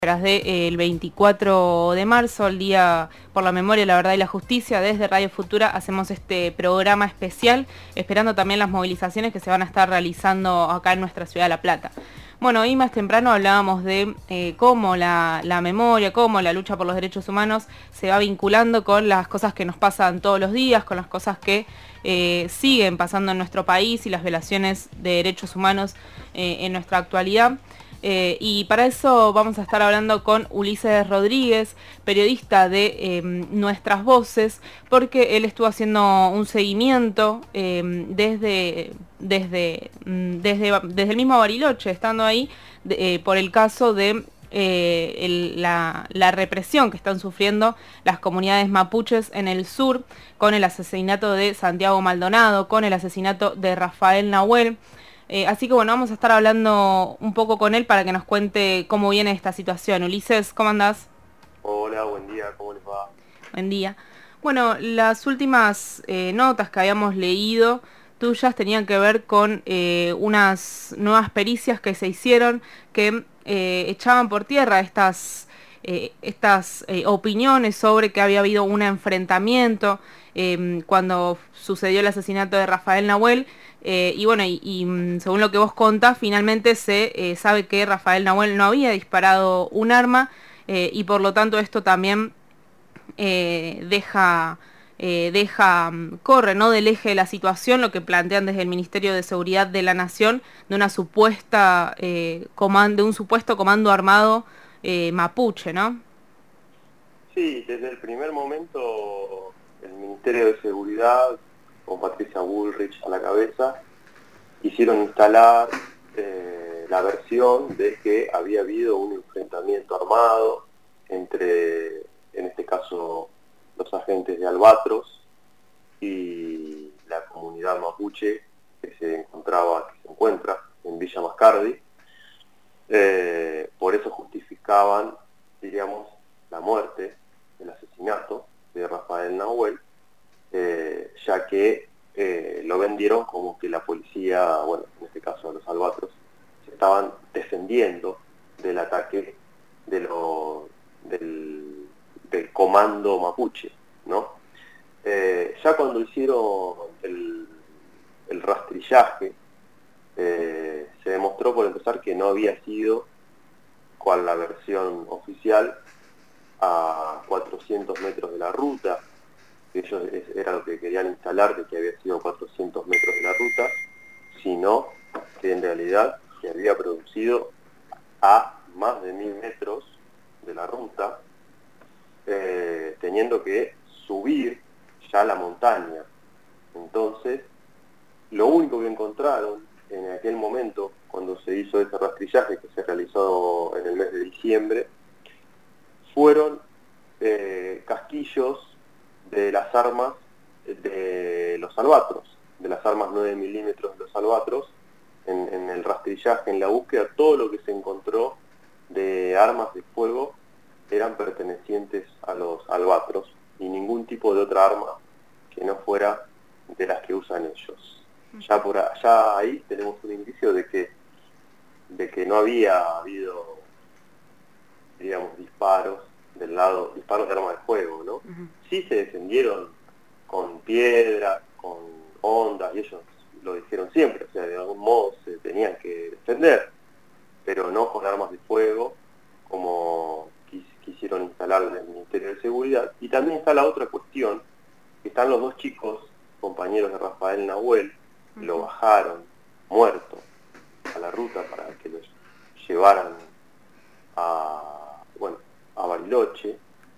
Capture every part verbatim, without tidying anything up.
Del veinticuatro de marzo, el Día por la Memoria, la Verdad y la Justicia, desde Radio Futura hacemos este programa especial, esperando también las movilizaciones que se van a estar realizando acá en nuestra ciudad de La Plata. Bueno, hoy más temprano hablábamos de eh, cómo la, la memoria, cómo la lucha por los derechos humanos se va vinculando con las cosas que nos pasan todos los días, con las cosas que eh, siguen pasando en nuestro país y las violaciones de derechos humanos eh, en nuestra actualidad. Eh, y para eso vamos a estar hablando con Ulises Rodríguez, periodista de eh, Nuestras Voces, porque él estuvo haciendo un seguimiento eh, desde, desde, desde, desde el mismo Bariloche, estando ahí de, eh, por el caso de eh, el, la, la represión que están sufriendo las comunidades mapuches en el sur, con el asesinato de Santiago Maldonado, con el asesinato de Rafael Nahuel. Eh, así que bueno, vamos a estar hablando un poco con él para que nos cuente cómo viene esta situación. Ulises, ¿cómo andás? Hola, buen día, ¿cómo les va? Buen día. Bueno, las últimas eh, notas que habíamos leído tuyas tenían que ver con eh, unas nuevas pericias que se hicieron que eh, echaban por tierra estas, eh, estas eh, opiniones sobre que había habido un enfrentamiento eh, cuando sucedió el asesinato de Rafael Nahuel. Eh, y bueno, y, y según lo que vos contás, finalmente se eh, sabe que Rafael Nahuel no había disparado un arma eh, y por lo tanto esto también eh, deja, eh, deja, corre, ¿no?, del eje de la situación, lo que plantean desde el Ministerio de Seguridad de la Nación, de una supuesta eh, comando, de un supuesto comando armado eh, mapuche, ¿no? Sí, desde el primer momento el Ministerio de Seguridad, con Patricia Bullrich a la cabeza, quisieron instalar eh, la versión de que había habido un enfrentamiento armado entre, en este caso, los agentes de Albatros y la comunidad mapuche que se encontraba, que se encuentra en Villa Mascardi. Eh, por eso justificaban, diríamos, la muerte, el asesinato de Rafael Nahuel, eh, ya que eh, lo vendieron como que la policía, bueno, en este caso los Albatros, se estaban defendiendo del ataque de lo, del, del comando mapuche, ¿no? Eh, ya cuando hicieron el, el rastrillaje, eh, se demostró por empezar que no había sido, cual la versión oficial, a cuatrocientos metros de la ruta, que ellos era lo que querían instalar, de que había sido cuatrocientos metros de la ruta, sino que en realidad se había producido a más de mil metros de la ruta, eh, teniendo que subir ya la montaña. Entonces, lo único que encontraron en aquel momento, cuando se hizo ese rastrillaje que se realizó en el mes de diciembre, fueron eh, casquillos de las armas de los Albatros, de las armas nueve milímetros de los Albatros. En, en el rastrillaje, en la búsqueda, todo lo que se encontró de armas de fuego eran pertenecientes a los Albatros y ningún tipo de otra arma que no fuera de las que usan ellos. Ya por allá ahí tenemos un indicio de que de que no había habido, diríamos, disparos del lado, disparos de arma de fuego, ¿no? Uh-huh. Sí se defendieron con piedras, con ondas, y ellos lo dijeron siempre, o sea, de algún modo se tenían que defender, pero no con armas de fuego, como quis, quisieron instalar en el Ministerio de Seguridad. Y también está la otra cuestión, que están los dos chicos, compañeros de Rafael Nahuel, uh-huh. Lo bajaron muerto a la ruta para que los llevaran a, bueno, a Bariloche,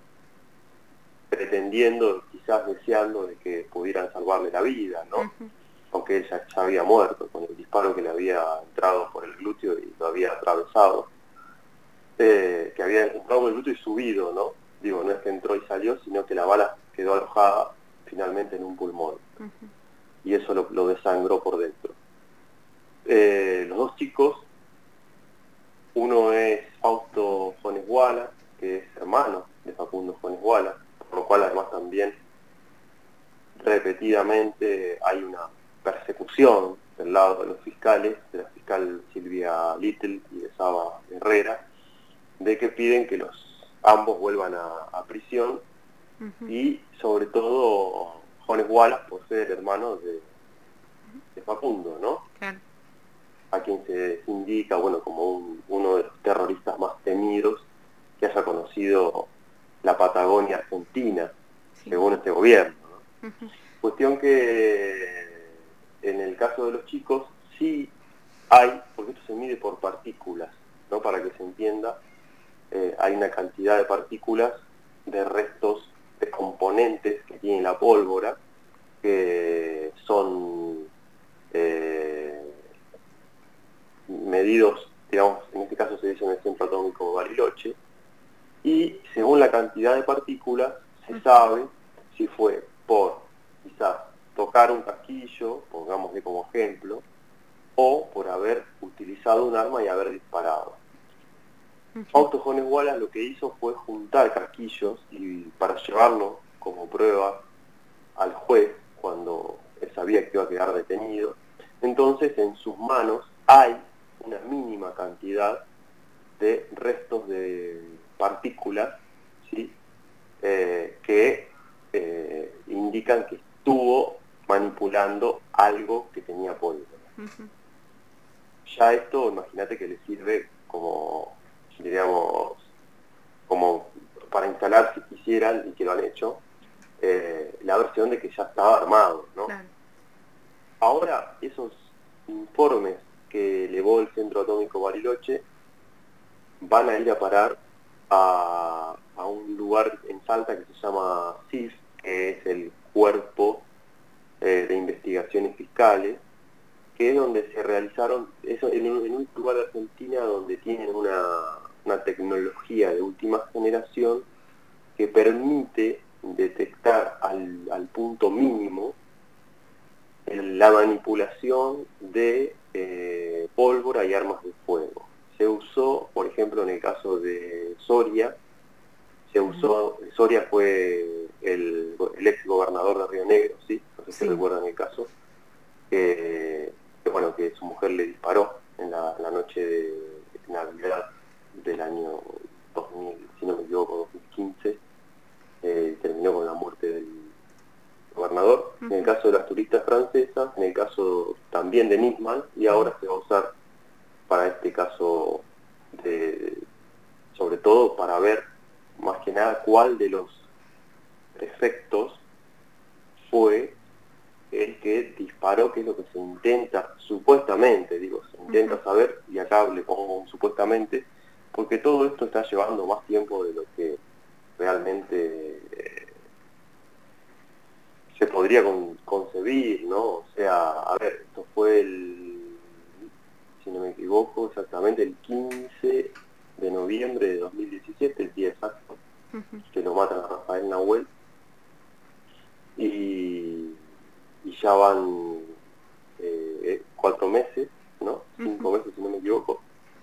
pretendiendo, quizás deseando de que pudieran salvarle la vida, ¿no? Uh-huh. Aunque él ya, ya había muerto con el disparo que le había entrado por el glúteo y lo había atravesado, eh, que había entrado por el glúteo y subido, ¿no? Digo, no es que entró y salió, sino que la bala quedó alojada finalmente en un pulmón. Uh-huh. Y eso lo, lo desangró por dentro. Eh, los dos chicos, uno es Fausto Jones Guala, que es hermano de Facundo Jones Guala, por lo cual además también repetidamente hay una persecución del lado de los fiscales, de la fiscal Silvia Little y de Saba Herrera, de que piden que los ambos vuelvan a, a prisión, uh-huh. y sobre todo Jones Wallace por ser hermano de, de Facundo, ¿no? Claro. A quien se indica, bueno, como un, uno de los terroristas más temidos que haya conocido la Patagonia Argentina, sí. según este gobierno, ¿no? Uh-huh. Cuestión que en el caso de los chicos sí hay, porque esto se mide por partículas, ¿no? Para que se entienda, eh, hay una cantidad de partículas de restos de componentes que tiene la pólvora, que son eh, medidos, digamos, en este caso se dice en el Centro Atómico Bariloche, y según la cantidad de partículas se sabe si fue por quizás tocar un casquillo, pongámosle como ejemplo, o por haber utilizado un arma y haber disparado. Uh-huh. Fausto Jones Wallace lo que hizo fue juntar casquillos y para llevarlo como prueba al juez cuando él sabía que iba a quedar detenido. Entonces en sus manos hay una mínima cantidad de restos de partículas, ¿sí? eh, que eh, indican que estuvo manipulando algo que tenía pólvora. Uh-huh. Ya esto, imagínate que le sirve como, diríamos, como para instalar, si quisieran, y que lo han hecho, eh, la versión de que ya estaba armado, ¿no? Claro. Ahora, esos informes que elevó el Centro Atómico Bariloche van a ir a parar a, a un lugar en Salta que se llama C I F, que es el Cuerpo eh, de Investigaciones Fiscales, que es donde se realizaron, eso en, en un lugar de Argentina donde tienen una, una tecnología de última generación que permite detectar al, al punto mínimo el, la manipulación de eh, pólvora y armas de fuego. Se usó, por ejemplo, en el caso de Soria, se usó, Soria fue el, el ex gobernador de Río Negro, ¿sí? No sé si sí. recuerdan el caso, eh, que bueno, que su mujer le disparó en la, la noche de Navidad del año dos mil, si no me equivoco, dos mil quince, eh, terminó con la muerte del gobernador. Uh-huh. En el caso de las turistas francesas, en el caso también de Nisman, y ahora se va a usar para este caso, de, sobre todo para ver más que nada cuál de los prefectos fue el que disparó, que es lo que se intenta, supuestamente, digo, se intenta uh-huh. saber, y acá le pongo supuestamente, porque todo esto está llevando más tiempo de lo que realmente eh, se podría con, concebir, ¿no? O sea, a ver, esto fue el, si no me equivoco, exactamente el quince de noviembre de dos mil diecisiete, el día exacto, uh-huh. que lo matan a Rafael Nahuel, y y ya van eh, cuatro meses, ¿no? Cinco uh-huh. meses si no me equivoco,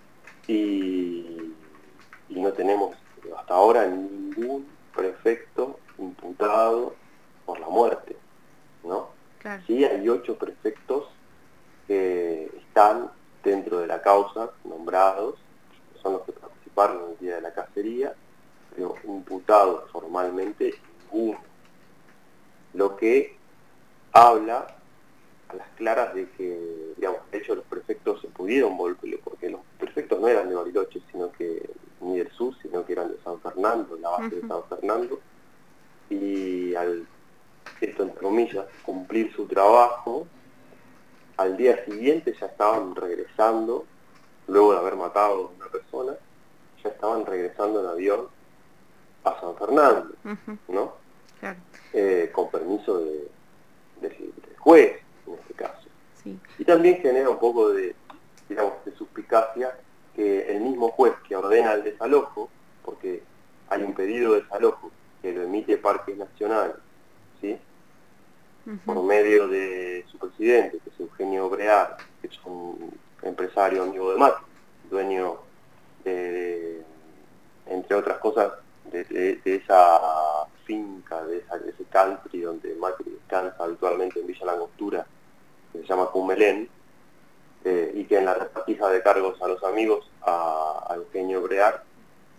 y, y no tenemos hasta ahora ningún prefecto imputado por la muerte, ¿no? Claro. Sí, hay ocho prefectos que están dentro de la causa, nombrados, que son los que participaron en el día de la cacería, pero imputados formalmente ninguno. Lo que habla a las claras de que, digamos, de hecho los prefectos se pudieron volver, porque los prefectos no eran de Bariloche, sino que ni del sur, sino que eran de San Fernando, la base uh-huh. de San Fernando, y al, esto entre comillas, cumplir su trabajo, al día siguiente ya estaban regresando, luego de haber matado a una persona, ya estaban regresando en avión a San Fernando, uh-huh. ¿no? Claro. Eh, con permiso de del juez, en este caso. Sí. Y también genera un poco de, digamos, de suspicacia que el mismo juez que ordena el desalojo, porque hay un pedido de desalojo que lo emite Parques Nacionales, ¿sí? Uh-huh. Por medio de su presidente, que es Eugenio Brear, que es un empresario amigo de Macri, dueño de, de entre otras cosas, de, de, de esa finca, de, esa, de ese country donde Macri descansa habitualmente en Villa Langostura, que se llama Cumelén, eh, y que en la repartija de cargos a los amigos, a, a Eugenio Brear,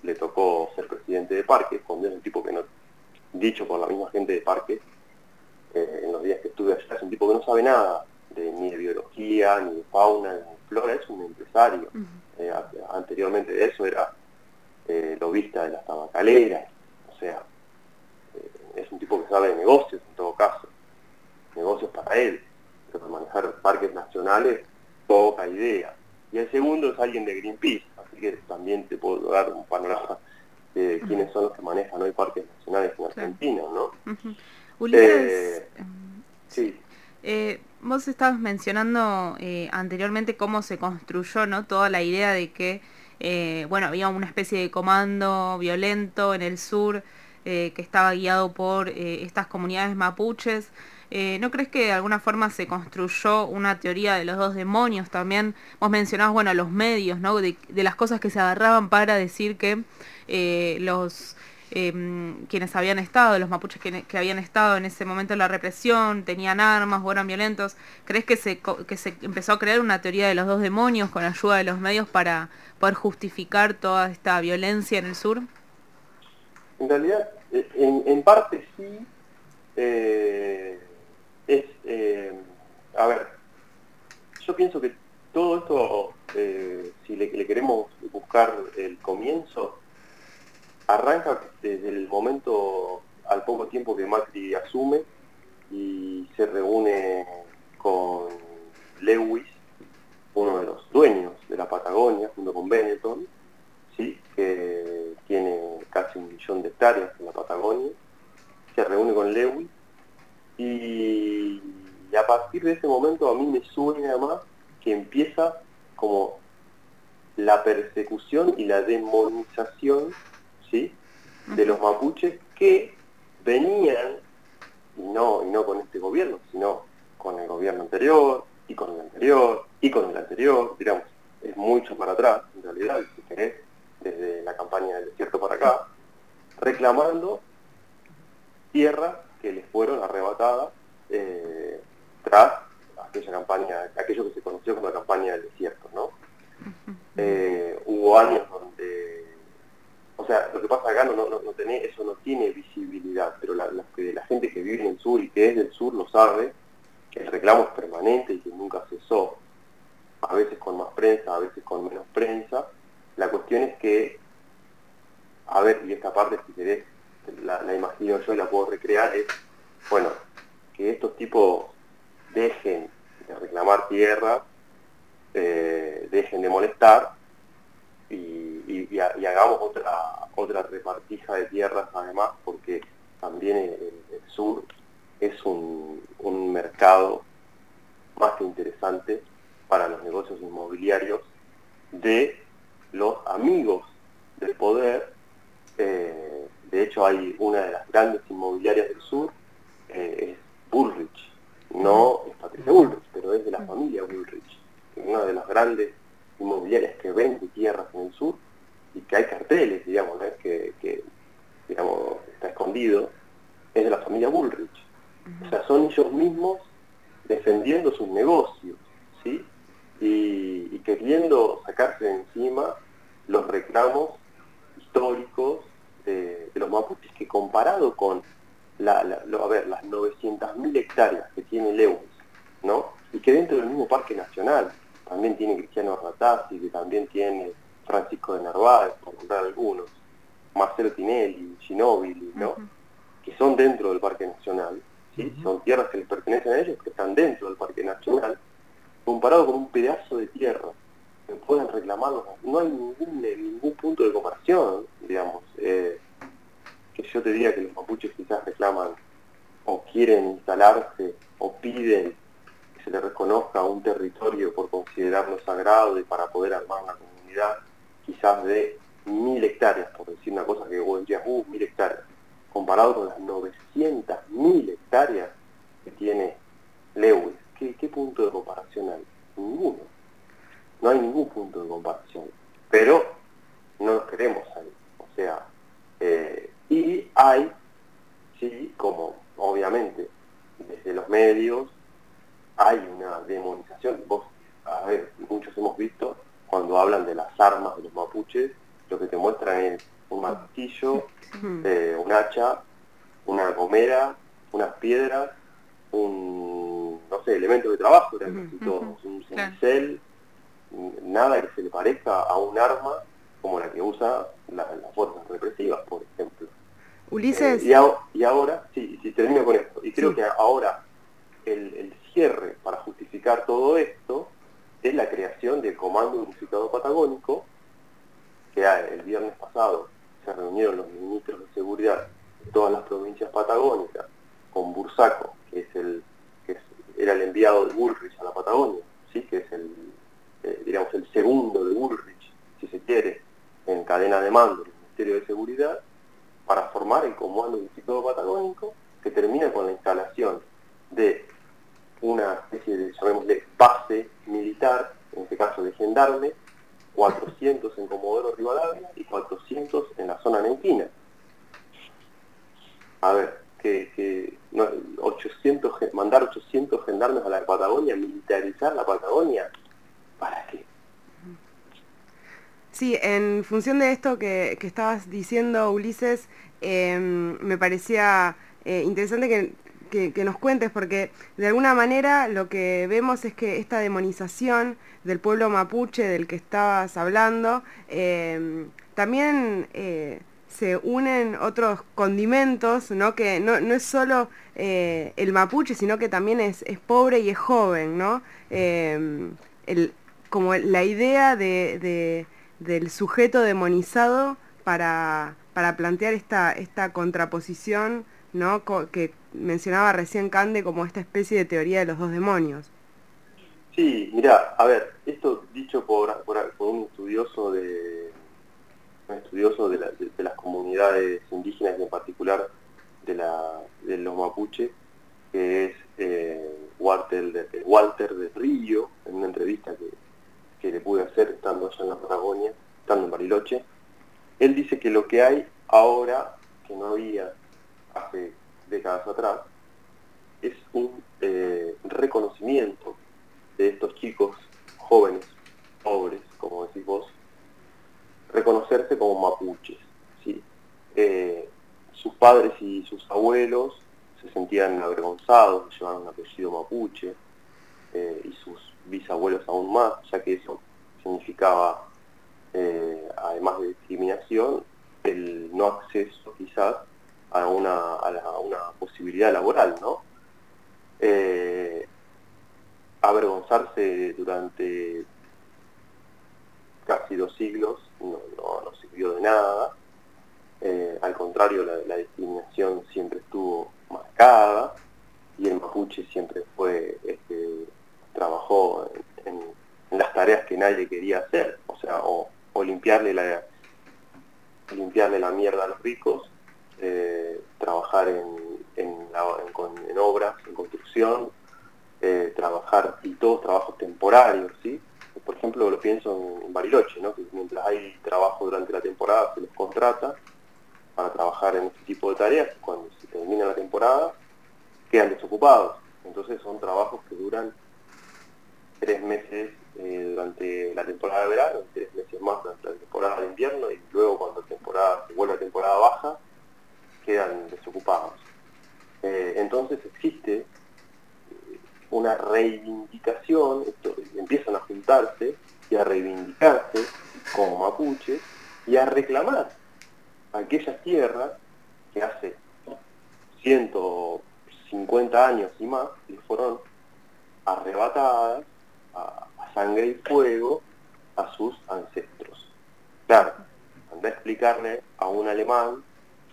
le tocó ser presidente de Parque, cuando es un tipo que no, dicho por la misma gente de Parque, eh, en los días que estuve allá, es un tipo que no sabe nada, de, ni de biología, ni de fauna, ni de flora, es un empresario. Uh-huh. eh, anteriormente de eso era eh, lobista de las tabacaleras, o sea, eh, es un tipo que sabe de negocios en todo caso, negocios para él, pero para manejar parques nacionales, poca idea. Y el segundo es alguien de Greenpeace, así que también te puedo dar un panorama de uh-huh. quiénes son los que manejan hoy parques nacionales en Argentina, ¿no? Uh-huh. Ulises, eh, sí. Eh, vos estabas mencionando eh, anteriormente cómo se construyó, ¿no?, toda la idea de que eh, bueno, había una especie de comando violento en el sur eh, que estaba guiado por eh, estas comunidades mapuches. Eh, ¿No crees que de alguna forma se construyó una teoría de los dos demonios también? Vos mencionabas, bueno, los medios, ¿no?, de, de las cosas que se agarraban para decir que eh, los... Eh, quienes habían estado, los mapuches que, que habían estado en ese momento en la represión, tenían armas o eran violentos. ¿Crees que se, que se empezó a crear una teoría de los dos demonios con ayuda de los medios para poder justificar toda esta violencia en el sur? En realidad, en, en parte sí, eh, es, eh, a ver, yo pienso que todo esto, eh, si le, le queremos buscar el comienzo, arranca desde el momento, al poco tiempo que Macri asume y se reúne con Lewis, uno de los dueños de la Patagonia, junto con Benetton, ¿sí?, que tiene casi un millón de hectáreas en la Patagonia. Se reúne con Lewis y, y a partir de ese momento a mí me suena más que empieza como la persecución y la demonización, ¿sí?, de los mapuches que venían, y no, y no con este gobierno, sino con el gobierno anterior, y con el anterior, y con el anterior, digamos, es mucho para atrás, en realidad, si querés, desde la campaña del desierto para acá, reclamando tierras que les fueron arrebatadas eh, tras aquella campaña, aquello que se conoció como la campaña del desierto, ¿no? Eh, hubo años donde, o sea, lo que pasa acá no, no, no tiene, eso no tiene visibilidad, pero la, la, la gente que vive en el sur y que es del sur lo sabe, que el reclamo es permanente y que nunca cesó, a veces con más prensa, a veces con menos prensa. La cuestión es que, a ver, y esta parte si querés, la, la imagino yo y la puedo recrear, es, bueno, que estos tipos dejen de reclamar tierra, eh, dejen de molestar, y, y, y, y hagamos otra otra repartija de tierras además, porque también el, el sur es un, un mercado más que interesante para los negocios inmobiliarios de los amigos del poder. Eh, de hecho hay una de las grandes inmobiliarias del sur, eh, es Bullrich, no es Patricia Bullrich, pero es de la familia Bullrich, una de las grandes inmobiliarias que vende tierras en el sur, y que hay carteles, digamos, ¿no? que, que digamos, está escondido, es de la familia Bullrich. Uh-huh. O sea, son ellos mismos defendiendo sus negocios, ¿sí? Y, y queriendo sacarse de encima los reclamos históricos de, de los mapuches, que comparado con la, la, lo, a ver, las novecientas mil hectáreas que tiene Lewis, ¿no? Y que dentro del mismo Parque Nacional también tiene Cristiano Ratazzi, que también tiene Francisco de Narváez, por nombrar algunos, Marcelo Tinelli, Ginóbili, ¿no? Uh-huh. Que son dentro del Parque Nacional, ¿sí? Uh-huh. Son tierras que les pertenecen a ellos, que están dentro del Parque Nacional, comparado con un pedazo de tierra que puedan reclamarlos. No hay ningún, ningún punto de comparación, digamos. Eh, que yo te diga que los mapuches quizás reclaman o quieren instalarse o piden que se les reconozca un territorio por considerarlo sagrado y para poder armar una comunidad quizás de mil hectáreas, por decir una cosa que vos decías, uh, mil hectáreas, comparado con las novecientas mil hectáreas que tiene Lewis. ¿Qué, ¿Qué punto de comparación hay? Ninguno. No hay ningún punto de comparación. Pero no nos queremos ahí. O sea, eh, y hay, sí, como obviamente desde los medios, hay una demonización. Vos, a ver, muchos hemos visto cuando hablan de las armas de los mapuches, lo que te muestran es un martillo, eh, un hacha, una gomera, unas piedras, un, no sé, elementos de trabajo, eran casi todos, un cincel, nada que se le parezca a un arma como la que usa la, las fuerzas represivas, por ejemplo. Ulises. Eh, y, a, y ahora, sí, sí, termino con esto, y creo sí. que ahora el, el cierre para justificar todo esto es la creación del Comando Unificado Patagónico, que el viernes pasado se reunieron los ministros de seguridad de todas las provincias patagónicas con Bursaco, que es el que es, era el enviado de Bullrich a la Patagonia, ¿sí? Que es el, eh, digamos, el segundo de Bullrich, si se quiere, en cadena de mando del Ministerio de Seguridad, para formar el Comando Unificado Patagónico, que termina con la instalación de una especie de, llamémosle, base militar, en este caso de gendarme, cuatrocientos en Comodoro Rivadavia y cuatrocientos en la zona neuquina. A ver, que, que no, ochocientos, mandar ochocientos gendarmes a la Patagonia, militarizar la Patagonia, ¿para qué? Sí, en función de esto que, que estabas diciendo, Ulises, eh, me parecía eh, interesante que, que, que nos cuentes, porque de alguna manera lo que vemos es que esta demonización del pueblo mapuche del que estabas hablando, eh, también eh, se unen otros condimentos, ¿no? Que no, no es solo eh, el mapuche, sino que también es, es pobre y es joven, ¿no? Eh, el, como la idea de... de del sujeto demonizado para, para plantear esta, esta contraposición, ¿no? Co que mencionaba recién Cande como esta especie de teoría de los dos demonios. Sí, mirá, a ver, esto dicho por, por, por un estudioso de un estudioso de, la, de, de las comunidades indígenas y en particular de, la, de los mapuches, que es eh, Walter, de, Walter de Río, en una entrevista que que le pude hacer estando allá en la Patagonia, estando en Bariloche. Él dice que lo que hay ahora, que no había hace décadas atrás, es un eh, reconocimiento de estos chicos jóvenes, pobres, como decís vos, reconocerse como mapuches, ¿sí? Eh, sus padres y sus abuelos se sentían avergonzados de llevar un apellido mapuche, eh, y sus bisabuelos aún más, ya que eso significaba, eh, además de discriminación, el no acceso quizás a una, a la, a una posibilidad laboral, ¿no? Eh, avergonzarse durante casi dos siglos no, no, no sirvió de nada, eh, al contrario, la, la discriminación siempre estuvo marcada y el mapuche siempre fue este, trabajó en, en, en las tareas que nadie quería hacer, o sea, o, o limpiarle la limpiarle la mierda a los ricos, eh, trabajar en, en, la, en, en obras, en construcción, eh, trabajar, y todos trabajos temporarios, ¿sí? Por ejemplo, lo pienso en, en Bariloche, ¿no? Que mientras hay trabajo durante la temporada se los contrata para trabajar en este tipo de tareas, cuando se termina la temporada quedan desocupados. Entonces son trabajos que duran tres meses eh, durante la temporada de verano y tres meses más durante la temporada de invierno, y luego cuando la temporada, se vuelve a temporada baja, quedan desocupados. Eh, entonces existe una reivindicación, esto, empiezan a juntarse y a reivindicarse como mapuches y a reclamar aquellas tierras que hace ciento cincuenta años y más les fueron arrebatadas a, a sangre y fuego a sus ancestros. Claro, anda a explicarle a un alemán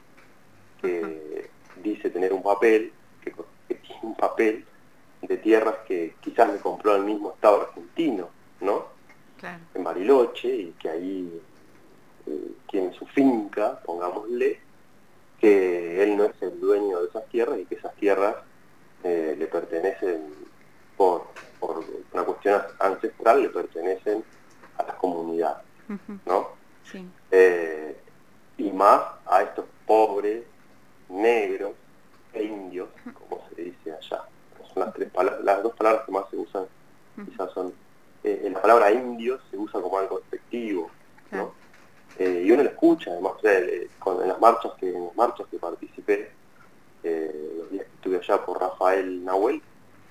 que dice tener un papel, que, que tiene un papel de tierras que quizás le compró al mismo Estado argentino, ¿no? Claro. En Bariloche, y que ahí eh, tiene su finca, pongámosle, que él no es el dueño de esas tierras y que esas tierras eh, le pertenecen por, por una cuestión ancestral, le pertenecen a las comunidades, ¿no? Sí. Eh, y más a estos pobres, negros e indios, como se dice allá. Son las tres palabras, las dos palabras que más se usan, quizás son, eh, la palabra indio se usa como algo despectivo, ¿no? eh, y uno lo escucha, además, o sea, eh, con, en las marchas que en las marchas que participé, eh, los días que estuve allá por Rafael Nahuel,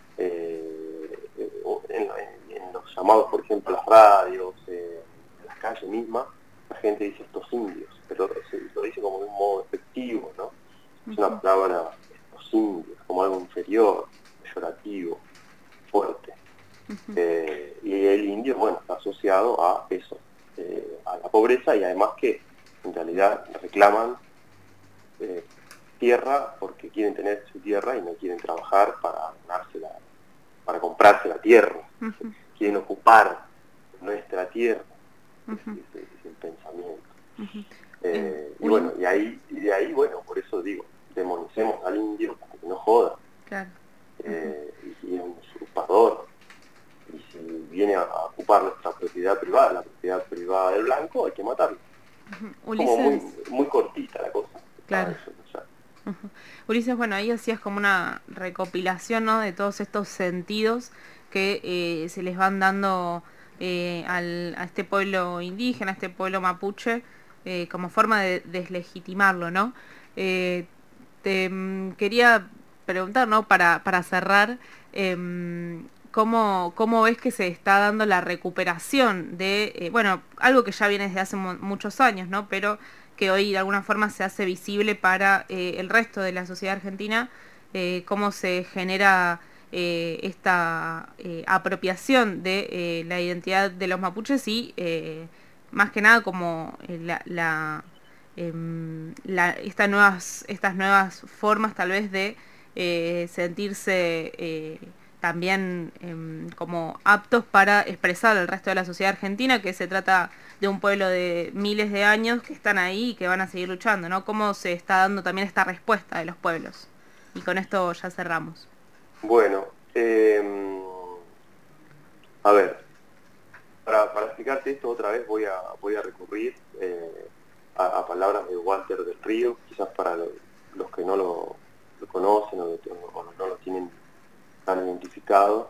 eh, en, en, en los llamados, por ejemplo, a las radios, eh, en las calles mismas, la gente dice estos indios, pero se lo dice como de un modo efectivo, ¿no? Es una palabra, estos indios, como algo inferior, peyorativo, fuerte. Uh-huh. eh, y el indio, bueno, está asociado a eso, eh, a la pobreza, y además que en realidad reclaman eh, tierra porque quieren tener su tierra y no quieren trabajar para ganársela, para comprarse la tierra. Uh-huh. Quieren ocupar nuestra tierra. Uh-huh. ese, ese es el pensamiento. Uh-huh. eh, uh-huh. Y bueno, y ahí, y de ahí, bueno, por eso digo, demonicemos al indio para que no joda. Claro. Eh, uh-huh. y, y es un usurpador. Y si viene a, a ocupar nuestra propiedad privada, la propiedad privada del blanco, hay que matarlo. Uh-huh. Ulises... Como muy, muy cortita la cosa. Claro. Eso, o sea. Uh-huh. Ulises, bueno, ahí hacías como una recopilación, ¿no?, de todos estos sentidos que eh, se les van dando eh, al, a este pueblo indígena, a este pueblo mapuche, eh, como forma de deslegitimarlo, ¿no? Eh, te mm, quería preguntar, ¿no?, para, para cerrar, eh, ¿cómo, ¿cómo ves que se está dando la recuperación de, eh, bueno, algo que ya viene desde hace mu- muchos años, ¿no?, pero que hoy de alguna forma se hace visible para eh, el resto de la sociedad argentina, eh, cómo se genera eh, esta eh, apropiación de eh, la identidad de los mapuches y eh, más que nada como eh, la, la, eh, la esta nuevas, estas nuevas formas tal vez de eh, sentirse eh, también eh, como aptos para expresar al resto de la sociedad argentina, que se trata de un pueblo de miles de años que están ahí y que van a seguir luchando, ¿no? ¿Cómo se está dando también esta respuesta de los pueblos? Y con esto ya cerramos. Bueno, eh, a ver, para, para explicarte esto otra vez voy a, voy a recurrir eh, a, a palabras de Walter del Río, quizás para lo, los que no lo, lo conocen o, o no lo tienen tan identificado.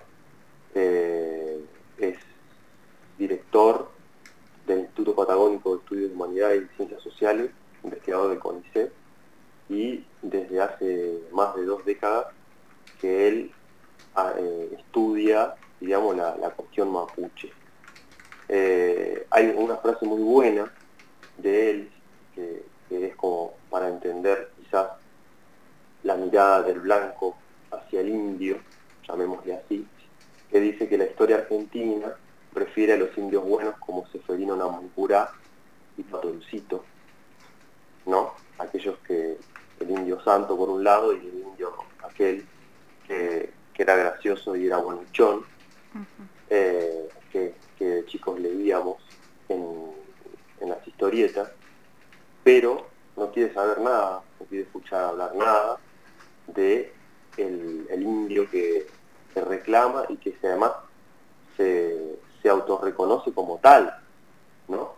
Eh, es director del Instituto Patagónico de Estudios de Humanidades y Ciencias Sociales, investigador del CONICET, y desde hace más de dos décadas que él eh, estudia, digamos, la, la cuestión mapuche. Eh, hay una frase muy buena de él, que, que es como para entender quizás la mirada del blanco hacia el indio, llamémosle así, que dice que la historia argentina prefiere a los indios buenos como Seferino Namuncurá y Patorucito, ¿no? Aquellos que, el indio santo por un lado y el indio aquel que, que era gracioso y era bonichón, uh-huh. eh, que, que de chicos leíamos en, en las historietas, pero no quiere saber nada, no quiere escuchar hablar nada de el, el indio que, que reclama y que se, además se, se autorreconoce como tal, ¿no?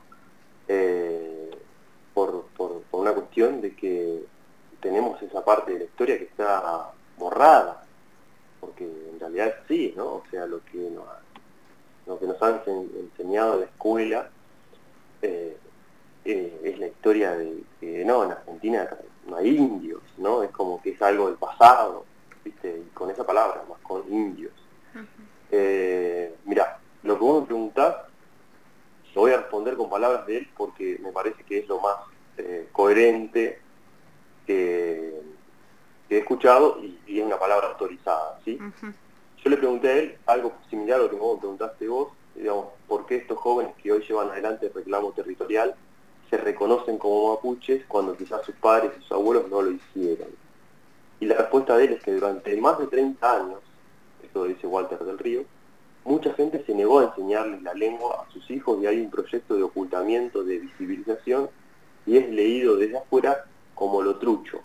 Eh, por, por, por una cuestión de que tenemos esa parte de la historia que está borrada, porque en realidad es así, ¿no? O sea, lo que nos, lo que nos han enseñado en la escuela eh, eh, es la historia de que no, en Argentina no hay indios, ¿no? Es como que es algo del pasado, ¿viste? Y con esa palabra, más con indios. Uh-huh. Eh, mirá, lo que vos me preguntás, lo voy a responder con palabras de él porque me parece que es lo más eh, coherente que, que he escuchado y, y es una palabra autorizada, ¿sí? Uh-huh. Yo le pregunté a él algo similar a lo que vos me preguntaste vos, digamos, ¿por qué estos jóvenes que hoy llevan adelante el reclamo territorial se reconocen como mapuches cuando quizás sus padres y sus abuelos no lo hicieron? Y la respuesta de él es que durante más de treinta años, esto lo dice Walter del Río, mucha gente se negó a enseñarles la lengua a sus hijos y hay un proyecto de ocultamiento, de visibilización, y es leído desde afuera como lo trucho.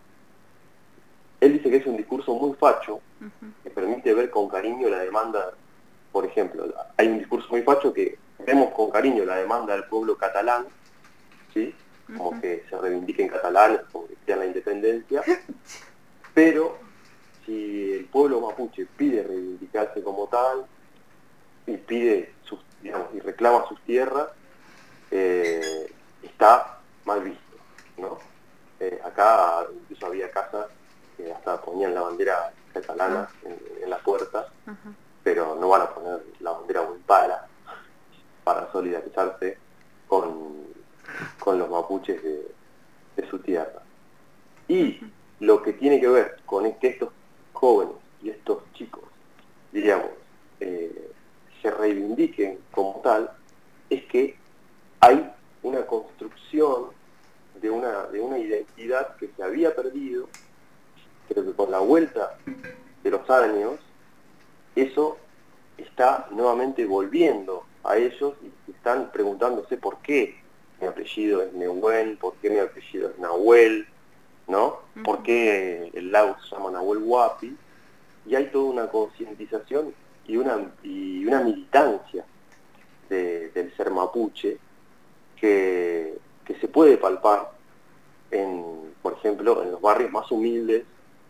Él dice que es un discurso muy facho, uh-huh. que permite ver con cariño la demanda, por ejemplo, hay un discurso muy facho que vemos con cariño la demanda del pueblo catalán, ¿sí? Como uh-huh. que se reivindiquen catalanes, como que quieran la independencia, pero si el pueblo mapuche pide reivindicarse como tal, y pide sus, digamos, y reclama sus tierras, eh, está mal visto, ¿no? Eh, acá incluso había casas que hasta ponían la bandera catalana en, en la puerta, uh-huh. pero no van a poner la bandera huipala para solidarizarse con, con los mapuches de, de su tierra. Y uh-huh. lo que tiene que ver con que estos jóvenes y estos chicos, diríamos, eh, se reivindiquen como tal, es que hay una construcción de una, de una identidad que se había perdido, pero que con la vuelta de los años, eso está nuevamente volviendo a ellos y están preguntándose por qué mi apellido es Nehuen, por qué mi apellido es Nahuel, ¿no? Uh-huh. ¿Por qué el lago se llama Nahuel Huapi? Y hay toda una concientización y una, y una militancia de, del ser mapuche que, que se puede palpar en, por ejemplo, en los barrios más humildes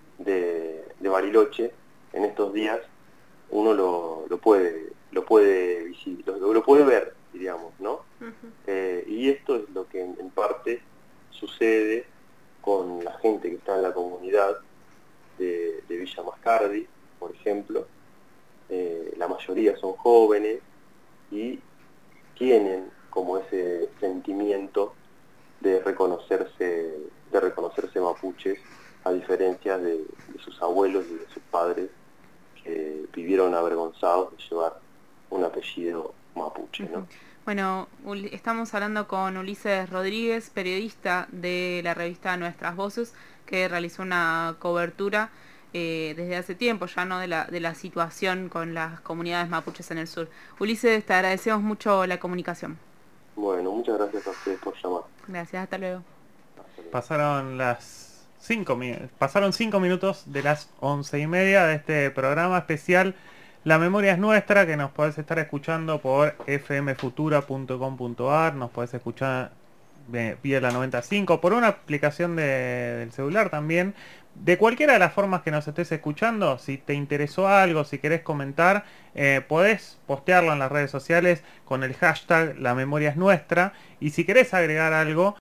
de, de Bariloche. En estos días uno lo, lo puede lo puede lo, lo puede ver, diríamos, ¿no? Uh-huh. Eh, y esto es lo que en, en parte sucede con la gente que está en la comunidad de, de Villa Mascardi, por ejemplo. Eh, la mayoría son jóvenes y tienen como ese sentimiento de reconocerse de reconocerse mapuches, a diferencia de, de sus abuelos y de sus padres que vivieron avergonzados de llevar un apellido mapuche, ¿no? Bueno, estamos hablando con Ulises Rodríguez, periodista de la revista Nuestras Voces, que realizó una cobertura eh, desde hace tiempo ya, ¿no?, de la, de la situación con las comunidades mapuches en el sur. Ulises, te agradecemos mucho la comunicación. Bueno, muchas gracias a ustedes por llamar. Gracias, hasta luego. Pasaron las cinco, pasaron cinco minutos de las once y media de este programa especial La Memoria es Nuestra, que nos podés estar escuchando por f m futura punto com punto a r, nos podés escuchar vía la noventa y cinco, por una aplicación de, del celular también. De cualquiera de las formas que nos estés escuchando, si te interesó algo, si querés comentar, eh, podés postearlo en las redes sociales con el hashtag La Memoria es Nuestra. Y si querés agregar algo,